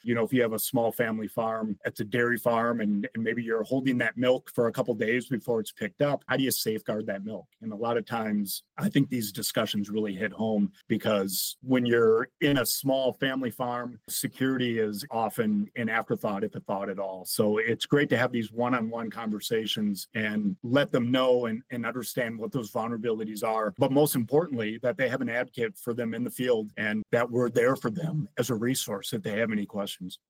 If you have a small family farm, it's a dairy farm, and maybe you're holding that milk for a couple days before it's picked up. How do you safeguard that milk? And a lot of times, I think these discussions really hit home, because when you're in a small family farm, security is often an afterthought, if a thought at all. So it's great to have these one-on-one conversations and let them know and understand what those vulnerabilities are. But most importantly, that they have an advocate for them in the field and that we're there for them as a resource if they have any questions.